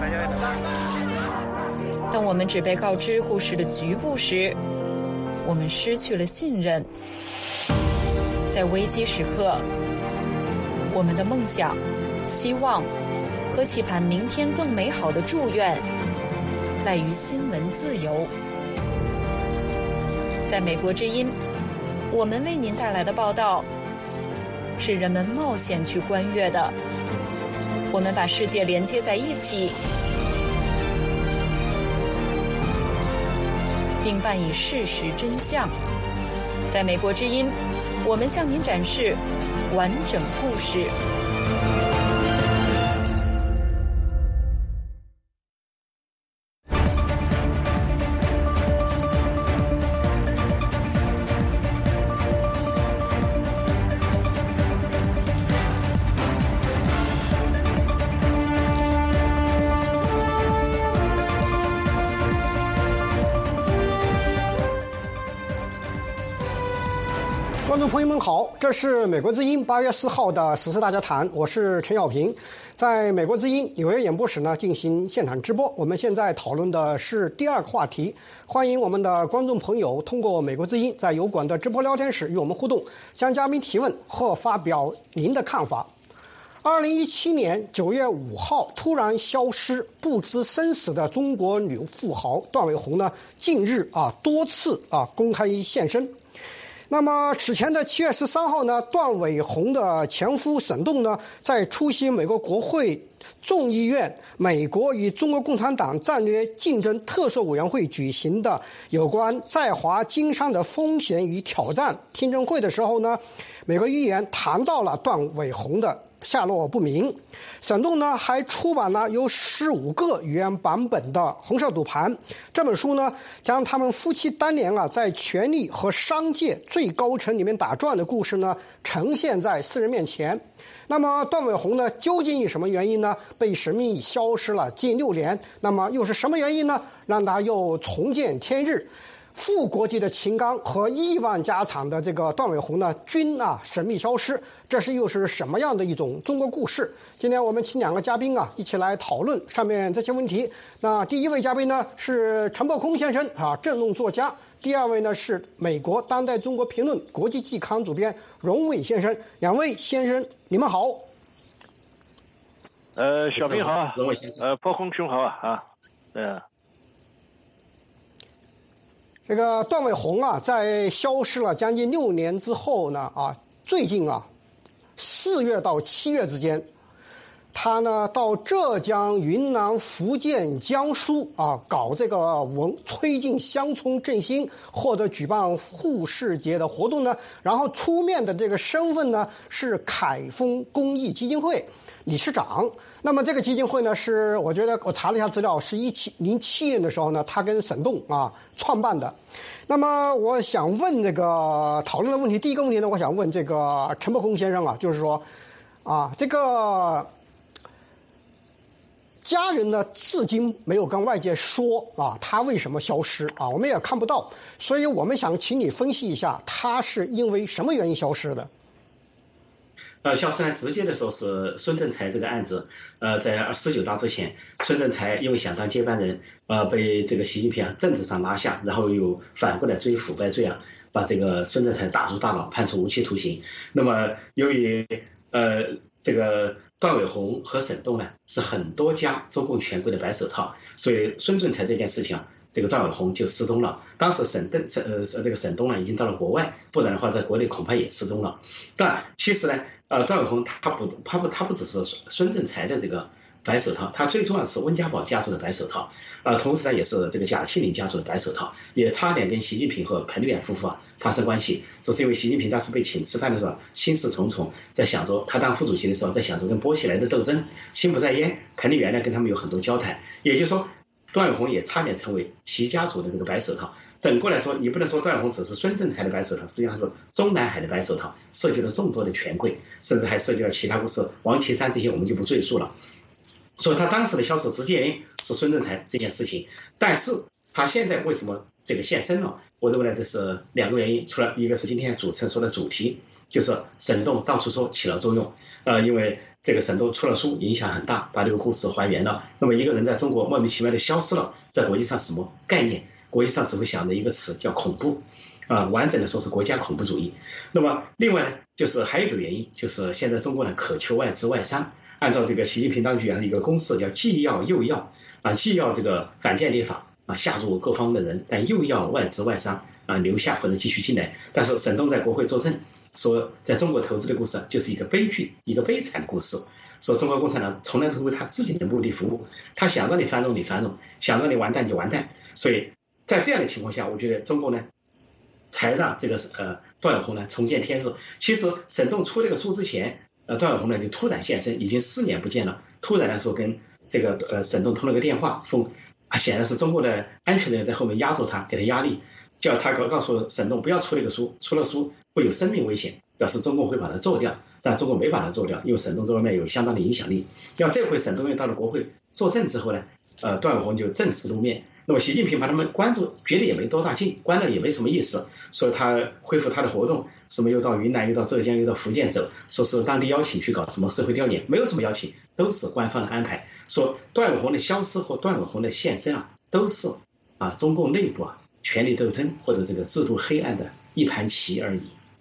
Speaker 4: 当我们只被告知故事的局部时，我们失去了信任。在危机时刻，我们的梦想、希望和期盼明天更美好的祝愿，赖于新闻自由。在美国之音，我们为您带来的报道是人们冒险去观阅的。我们把世界连接在一起，并伴以事实真相。在美国之音，我们向您展示完整故事。
Speaker 1: 观众朋友们好，这是美国之音8月4号的14大家谈，我是陈小平，在美国之音纽约演播室呢进行现场直播。我们现在讨论的是第2个话题，欢迎我们的观众朋友通过美国之音在油管的直播聊天室与我们互动，向嘉宾提问或发表您的看法。2017年9月5号突然消失、不知生死的中国女富豪段伟宏呢，近日多次公开现身。那么此前的7月13号呢，段伟宏的前夫沈栋呢，在出席美国国会众议院美国与中国共产党战略竞争特设委员会举行的有关在华经商的风险与挑战听证会的时候呢，美国议员谈到了段伟宏的下落不明。沈栋呢还出版了由15个语言版本的《红色赌盘》这本书呢，将他们夫妻当年在权力和商界最高层里面打转的故事呢呈现在世人面前。那么段伟宏呢究竟以什么原因呢被神秘消失了近6年？那么又是什么原因呢让他又重见天日？副国级的秦刚和亿万家产的这个段伟宏呢均神秘消失，这是又是什么样的一种中国故事？今天我们请2个嘉宾一起来讨论上面这些问题。那第1位嘉宾呢是陈破空先生政论作家，第2位呢是美国当代中国评论国际季刊主编荣伟先生。2位先生你们好。
Speaker 5: 小平好，
Speaker 3: 荣伟先生，
Speaker 5: 破空兄好
Speaker 1: 这个段伟宏在消失了将近6年之后呢最近4月到7月之间， 他呢到浙江、云南、福建、江苏啊搞这个推进乡村振兴，或者举办护士节的活动呢。然后出面的这个身份呢是凯丰公益基金会理事长。那么这个基金会呢是我觉得我查了一下资料，是2007年的时候呢，他跟沈栋创办的。那么我想问这个讨论的问题，第一个问题呢，我想问这个陈伯宏先生就是说这个家人呢至今没有跟外界说他为什么消失我们也看不到，所以我们想请你分析一下他是因为什么原因消失的。
Speaker 3: 消失呢，直接的说是孙政才这个案子，在19大之前，孙政才因为想当接班人，被这个习近平政治上拉下，然后又反过来追腐败罪把这个孙政才打入大牢，判处无期徒刑。那么由于这个段伟宏和沈栋呢是很多家中共权贵的白手套，所以孙政才这件事情这个段伟宏就失踪了。当时沈栋呢已经到了国外，不然的话在国内恐怕也失踪了。但其实呢，段伟宏他不只是孙政才的这个白手套，他最重要的是温家宝家族的白手套，同时呢也是这个贾庆林家族的白手套，也差点跟习近平和彭丽媛夫妇发生关系。只是因为习近平当时被请吃饭的时候心事重重，在想着他当副主席的时候在想着跟薄熙来的斗争，心不在焉。彭丽媛呢跟他们有很多交谈，也就是说段伟宏也差点成为习家族的这个白手套。整个来说，你不能说段伟宏只是孙政才的白手套，实际上是中南海的白手套，涉及了众多的权贵，甚至还涉及到其他故事，王岐山这些我们就不赘述了。所以他当时的消失直接原因是孙政才这件事情，但是他现在为什么这个现身了？我认为呢，这是两个原因，除了一个是今天主持人说的主题，就是沈栋到处说起了作用，因为这个沈栋出了书，影响很大，把这个故事还原了。那么一个人在中国莫名其妙的消失了，在国际上什么概念？国际上只会想的一个词叫恐怖，完整的说是国家恐怖主义。那么另外呢，就是还有一个原因，就是现在中国呢渴求外资外商，按照这个习近平当局一个公式叫既要又要既要这个反间谍法吓入各方的人，但又要外资外商留下或者继续进来。但是沈栋在国会作证说，在中国投资的故事就是一个悲剧，一个悲惨的故事。说中国共产党从来都为他自己的目的服务，他想让你繁荣你繁荣，想让你完蛋就完蛋。所以在这样的情况下，我觉得中国呢才让这个段伟宏呢重见天日。其实沈栋出这个书之前，段伟宏呢就突然现身，已经4年不见了，突然来说跟这个沈栋通了个电话，显然是中国的安全人员在后面压着他，给他压力，叫他告诉沈栋不要出这个书，出了书会有生命危险，表示中共会把他做掉。但中国没把他做掉，因为沈栋这方面有相当的影响力。要这回沈栋又到了国会作证之后呢，段伟宏就正式露面。那么习近平把他们关住，觉得也没多大劲，关了也没什么意思，所以他恢复他的活动，什么又到云南又到浙江又到福建走，说是当地邀请去搞什么社会调研，没有什么邀请，都是官方的安排。说段伟宏的消失和段伟宏的现身都是中共内部权力斗争或者这个制度黑暗的一盘棋而已。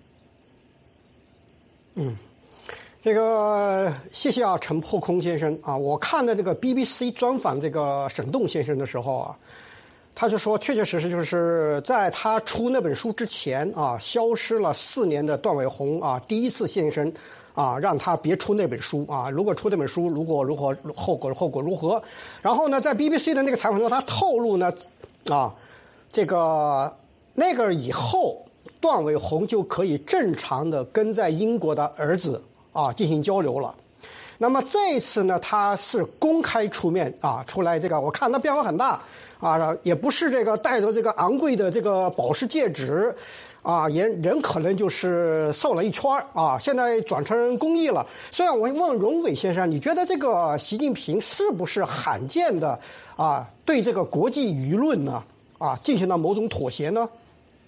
Speaker 1: 这个谢谢陈破空先生我看了这个 BBC 专访这个沈栋先生的时候他就说确确实实就是在他出那本书之前消失了4年的段伟宏第一次现身让他别出那本书如果出那本书，如果后果如何？然后呢，在 BBC 的那个采访中，他透露呢这个那个以后段伟宏就可以正常的跟在英国的儿子进行交流了。那么这一次呢，他是公开出面出来这个，我看他变化很大也不是这个带着这个昂贵的这个宝石戒指人可能就是瘦了一圈现在转成公益了。所以我问荣伟先生，你觉得这个习近平是不是罕见的对这个国际舆论呢进行了某种妥协呢？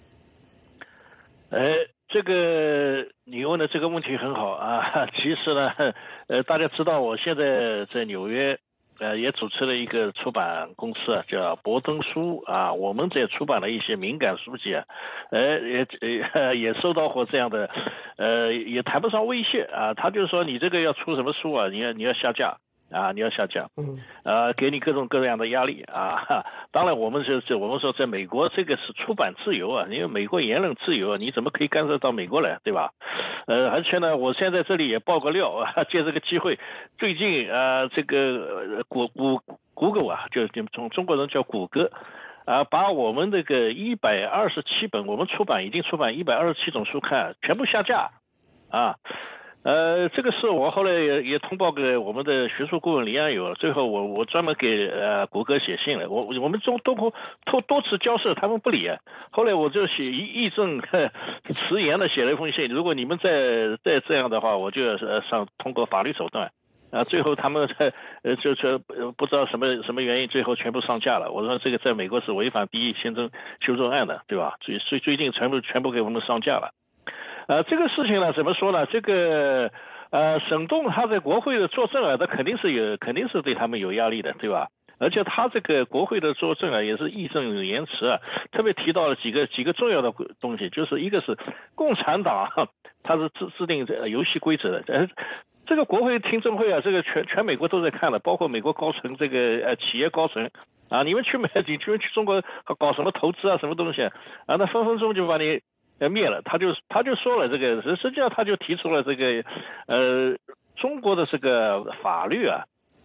Speaker 5: 这个你问的这个问题很好其实呢大家知道我现在在纽约也主持了一个出版公司叫博登书我们在出版了一些敏感书籍也收到过这样的也谈不上威胁他就是说你这个要出什么书你要下架啊，你要下架，给你各种各样的压力啊。当然，我们说在美国这个是出版自由啊，因为美国言论自由啊，你怎么可以干涉到美国来，对吧？而且呢，我现在这里也爆个料啊，借这个机会，最近这个谷歌啊，就从中国人叫谷歌。把我们这个127本，我们已经出版127种书刊，全部下架，啊，这个事我后来也通报给我们的学术顾问李安友，最后我专门给谷歌写信了，我们多次交涉，他们不理，后来我就义正辞严的写了一封信，如果你们再这样的话，我就要通过法律手段。最后他们就不知道什么原因，最后全部上架了。我说这个在美国是违反第一宪政修正案的，对吧？最近全部给我们上架了。这个事情呢，怎么说呢？这个沈栋他在国会的作证啊，他肯定是对他们有压力的，对吧？而且他这个国会的作证啊，也是义正言辞啊，特别提到了几个重要的东西，就是一个是共产党，他是制定游戏规则的。这个国会听证会啊，这个全美国都在看的，包括美国高层，这个企业高层啊，你们去中国搞什么投资啊，什么东西啊，那分分钟就把你灭了。他就说了这个，实际上他就提出了这个中国的这个法律啊，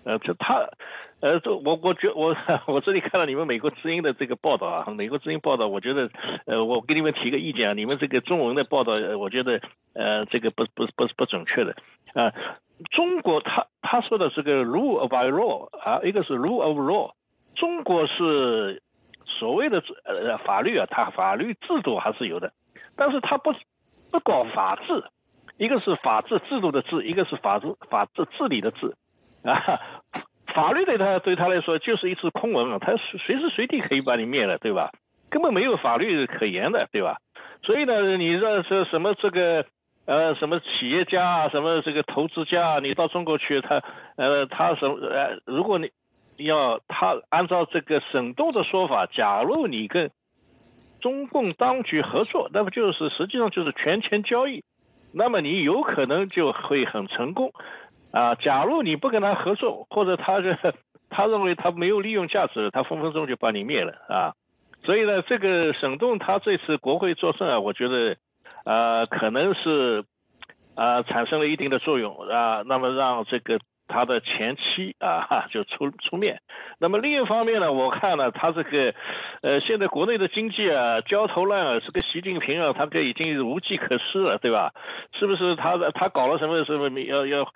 Speaker 5: 我这里看了你们美国之音的这个报道啊，美国之音报道，我觉得我给你们提个意见啊，你们这个中文的报道，我觉得这个不准确的啊。中国他说的这个 rule by law 啊，一个是 rule of law， 中国是所谓的法律啊，它法律制度还是有的，但是它不搞法治，一个是法治制度的治，一个是法治治理的治啊。法律对他来说就是一次空文啊，他随时随地可以把你灭了，对吧？根本没有法律可言的，对吧？所以呢，你这是什么这个什么企业家啊，什么这个投资家啊，你到中国去，他如果他按照这个沈栋的说法，假如你跟中共当局合作，那么实际上就是权钱交易，那么你有可能就会很成功。假如你不跟他合作，或者他认为他没有利用价值，他分分钟就把你灭了啊！所以呢，这个沈栋他这次国会作证啊，我觉得可能是产生了一定的作用啊，那么让这个他的前妻就出面。那么另一方面呢，我看呢，他这个现在国内的经济啊焦头烂额，这个习近平啊，他已经无计可施了，对吧？是不是他搞了什么要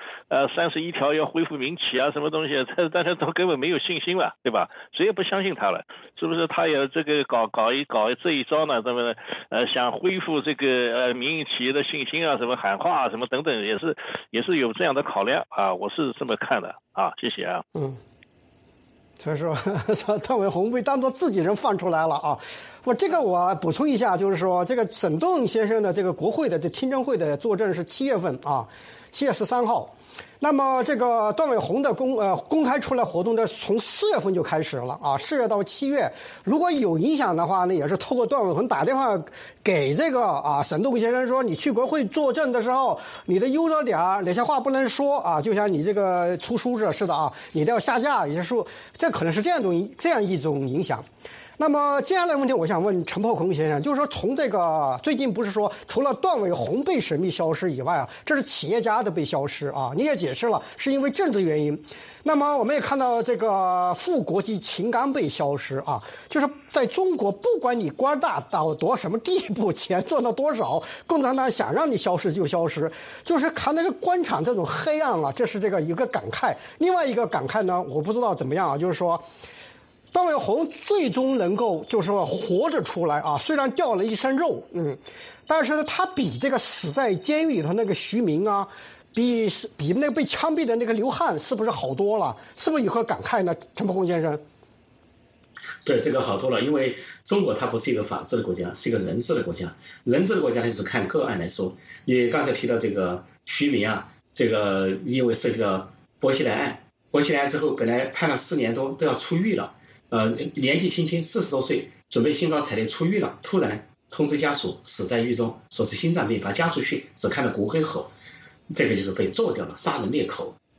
Speaker 5: 31条要恢复民企啊，什么东西，大家都根本没有信心了，对吧？谁也不相信他了，是不是？他也这个搞这一招呢？怎么想恢复这个民营企业的信心啊，什么喊话啊，什么等等，也是有这样的考量啊，我是这么看的啊，谢谢啊。
Speaker 1: 所以说段伟宏被当作自己人放出来了啊！我补充一下，就是说这个沈栋先生的这个国会的这听证会的作证是7月份啊，7月13号。那么这个段伟宏的公开出来活动的从4月份就开始了啊，4月到7月，如果有影响的话呢，也是透过段伟宏打电话给这个沈栋先生说，你去国会作证的时候，你的优着点哪些话不能说啊，就像你这个出书似的啊，你都要下架一些书，这可能是这样一种影响。那么接下来的问题，我想问陈炮空先生，就是说从这个最近不是说除了段伟宏被神秘消失以外啊，这是企业家的被消失啊，你也解释了是因为政治原因。那么我们也看到这个副国级秦刚被消失啊，就是在中国不管你官大到什么地步，钱赚到多少，共产党想让你消失就消失，就是看那个官场这种黑暗啊，这是这个一个感慨。另外一个感慨呢，我不知道怎么样啊，就是说段伟宏最终能够就是说活着出来啊，虽然掉了一身肉，但是呢，他比这个死在监狱里头那个徐明啊，比那个被枪毙的那个刘汉是不是好多了？是不是有何感慨呢？陈伯公先生？
Speaker 3: 对，这个好多了，因为中国它不是一个法治的国家，是一个人治的国家。人治的国家就是看个案来说。你刚才提到这个徐明啊，这个因为涉及到薄熙来案，薄熙来之后本来判了4年多都要出狱了。年纪轻轻40多岁，准备兴高采烈出狱了，突然通知家属死在狱中，说是心脏病发，家属去只看了骨灰盒，这个就是被做掉了，杀人灭口。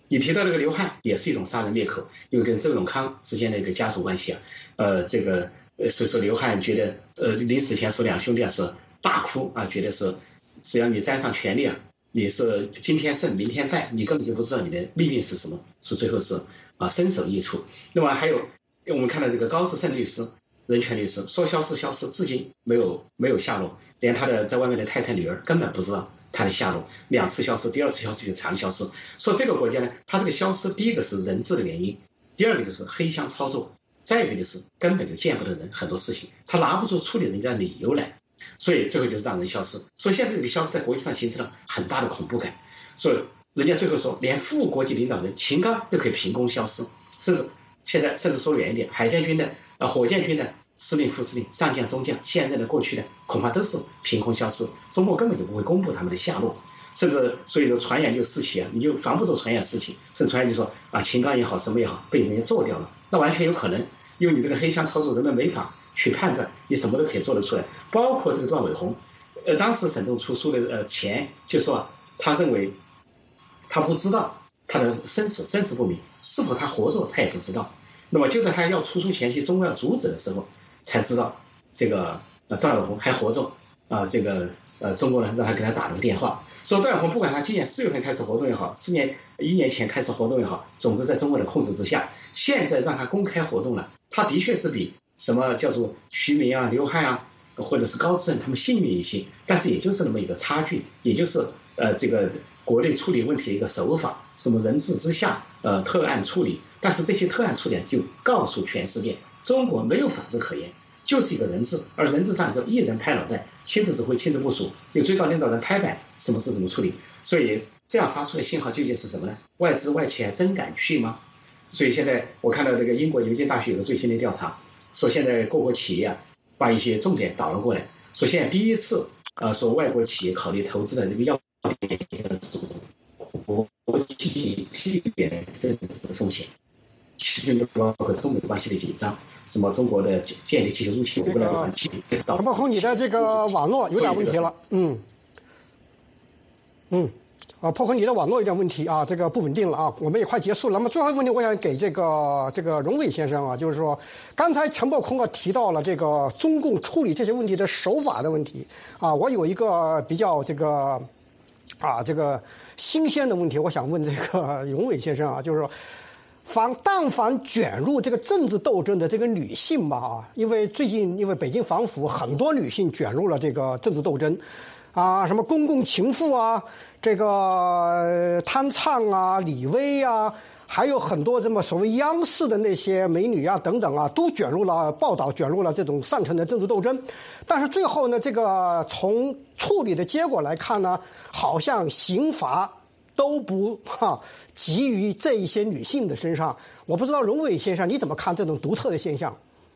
Speaker 3: 你提到这个刘汉也是一种杀人灭口，因为跟周永康之间的一个家族关系啊，所以说刘汉觉得临死前说两兄弟是大哭啊，觉得是只要你沾上权力啊，你是今天胜明天败，你根本就不知道你的命运是什么，是最后是身首异处。那么还有我们看到这个高志胜律师，人权律师说消失，至今没有下落，连他的在外面的太太女儿根本不知道他的下落，2次消失，第2次消失就常消失。说这个国家呢，它这个消失，第一个是人质的原因，第二个就是黑箱操作，再一个就是根本就见不得人，很多事情他拿不出处理人家的理由来，所以最后就是让人消失。所以现在这个消失在国际上形成了很大的恐怖感。所以人家最后说，连副国际领导人秦刚都可以凭空消失，甚至说远一点，海军军的火箭军的司令、副司令、上将、中将，现在的、过去的，恐怕都是凭空消失。中国根本就不会公布他们的下落，甚至所以说传言就四起啊，你就防不住传言四起，甚至传言就说秦刚也好，什么也好，被人家做掉了，那完全有可能，因为你这个黑箱操作，人们没法去判断，你什么都可以做得出来，包括这个段伟宏，当时沈栋出书的前就说他认为他不知道他的生死不明，是否他活着他也不知道。那么就在他要出书前夕，中国要阻止的时候，才知道这个段伟宏还活着中国人让他给他打了个电话，说段伟宏不管他今年4月份开始活动也好，1年前开始活动也好，总之在中国的控制之下，现在让他公开活动了，他的确是比什么叫做徐明啊、刘汉啊，或者是高志胜他们幸运一些，但是也就是那么一个差距，也就是这个国内处理问题的一个手法，什么人治之下特案处理，但是这些特案处理就告诉全世界，中国没有法治可言，就是一个人治，而人治上之后一人拍脑袋，亲自指挥亲自部署，有最高领导人拍板，什么事怎么处理，所以这样发出的信号究竟是什么呢？外资外企还真敢去吗？所以现在我看到这个英国牛津大学有个最新的调查，说现在各国企业把一些重点导了过来，说现在第一次说外国企业考虑投资的这个要国际地缘政治风险，其实就包括中美关系的紧张，什么中国的建立气球入侵，我不了解。
Speaker 1: 陈伯空，你的这个网络有点问题了，破空，你的网络有点问题啊，这个不稳定了啊，我们也快结束了。那么最后一个问题，我想给这个荣伟先生啊，就是说，刚才陈伯空提到了这个中共处理这些问题的手法的问题啊，我有一个比较这个新鲜的问题，我想问这个荣伟先生啊，就是说，但凡卷入这个政治斗争的这个女性吧因为最近因为北京反腐，很多女性卷入了这个政治斗争。什么公共情妇啊，这个汤灿啊、李薇啊，还有很多这么所谓央视的那些美女啊等等啊，都卷入了报道，卷入了这种上层的政治斗争。但是最后呢，这个从处理的结果来看呢，好像刑罚都不给予这一些女性的身上。我不知道荣伟先生你怎么看这种独特的现象？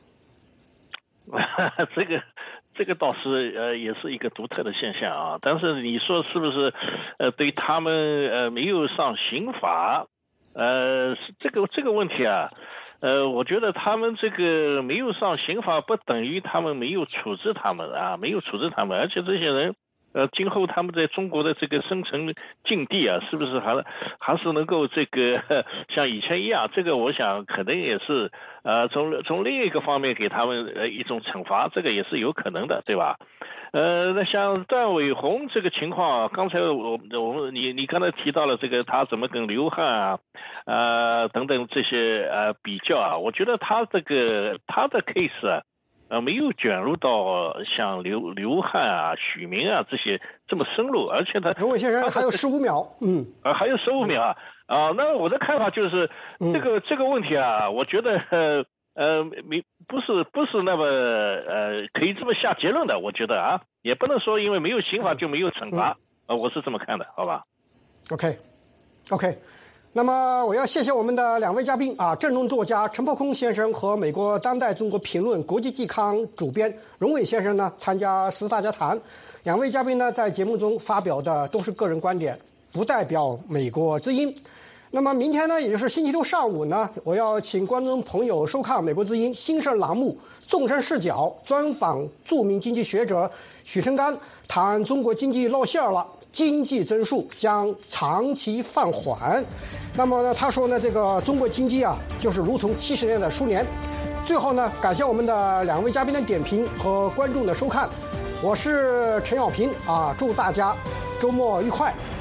Speaker 5: 这个倒是也是一个独特的现象啊，但是你说是不是对他们没有上刑法这个问题啊，我觉得他们这个没有上刑法不等于他们没有处置他们没有处置他们，而且这些人今后他们在中国的这个生存境地啊，是不是还是能够这个像以前一样？这个我想可能也是从另一个方面给他们一种惩罚，这个也是有可能的，对吧？那像段伟宏这个情况，刚才你刚才提到了这个他怎么跟刘汉等等这些比较我觉得他的 case 没有卷入到像刘汉许明这些这么深入，而且他
Speaker 1: 荣伟先生还有15秒，
Speaker 5: 还有15秒那我的看法就是这个问题我觉得不是那么可以这么下结论的，我觉得也不能说因为没有刑法就没有惩罚我是这么看的，好吧
Speaker 1: ？OK， 那么我要谢谢我们的2位嘉宾政论作家陈伯空先生和美国当代中国评论国际季刊主编荣伟先生呢参加14大家谈。2位嘉宾呢在节目中发表的都是个人观点，不代表美国之音。那么明天呢，也就是星期六上午呢，我要请观众朋友收看美国之音新生栏目《纵深视角》，专访著名经济学者许胜干，谈中国经济露馅了。 经济增速将长期放缓。那么呢，他说呢，这个中国经济啊，就是如同70年的苏联。最后呢，感谢我们的2位嘉宾的点评和观众的收看，我是陈小平啊，祝大家周末愉快。